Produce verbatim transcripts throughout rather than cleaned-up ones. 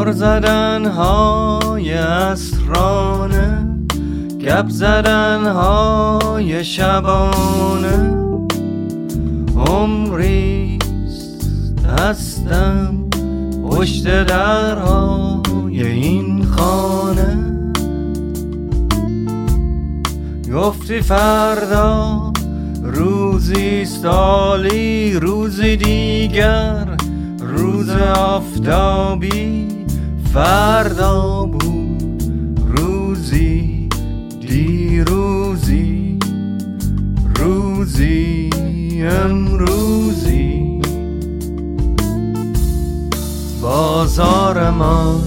غر زدن های اسرانه، گپ زدن های شبانه، عمریست هستم پشت درهای این خانه. گفتی فردا روزی سالی، روزی دیگر روز آفتابی، فردا بود روزی دیروزی، روزی امروزی. بازار من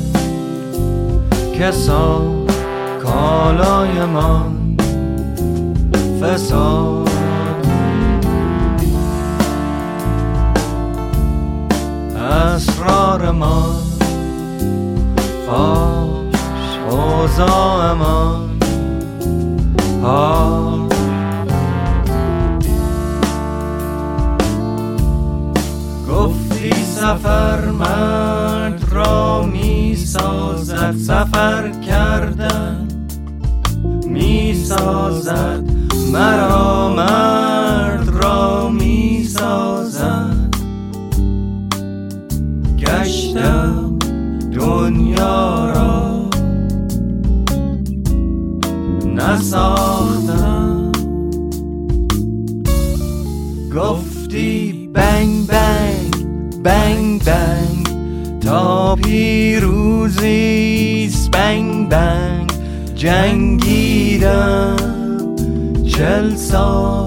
کسا کالای من فساد، اسرار من فاش، اوضاع من حال. گفتی سفر مرد را می سازد، سفر کردن می سازد مرا، مرد را می سازد. گشتم دنیا را نساختم. گفتی بنگ بنگ بنگ بنگ تا پیروزیست، بنگ بنگ جنگیدم چل سال،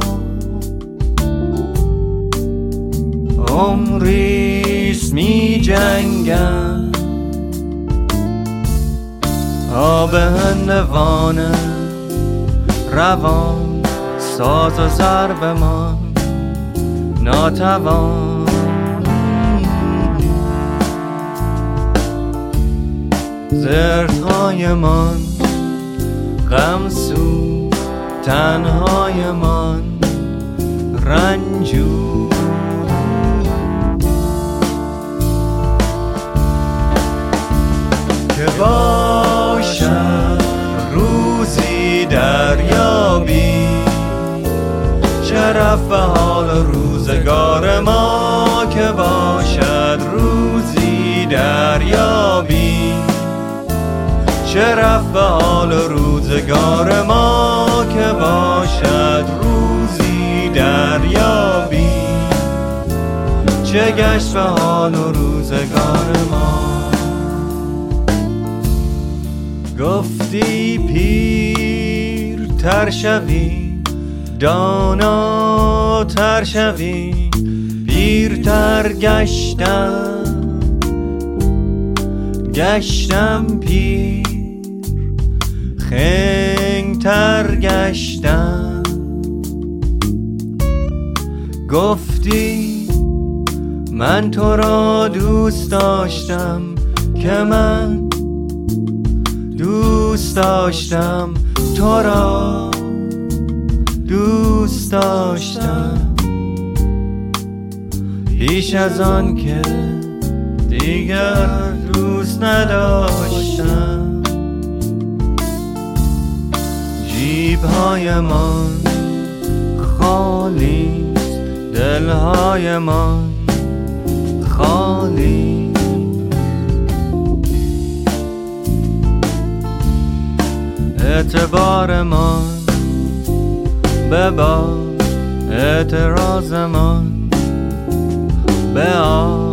عمریست می جنگم. آب هندوانه روان، ساز و ضرب من ناتوان. زردهای من غمسو، تنهای من رنجور. که باشد روزی دریابی، شرف به حال روزگار ما. که باشد روزی دریابی، شرف به حال روزگار ما. که باشد روزی دریابی، چه گشت به حال روزگار ما. گفتی پیر تر شوی، دانا تر شوی، پیر تر گشتم، گشتم پیر، خنگ تر گشتم. گفتی من تو را دوست داشتم، که من دوست داشتم تو را، دوست داشتم پیش از آن که دیگر دوست نداشتم. جیبهای من خالی، دلهای من خالی. اعتبار من ببا، اعتراض من به آن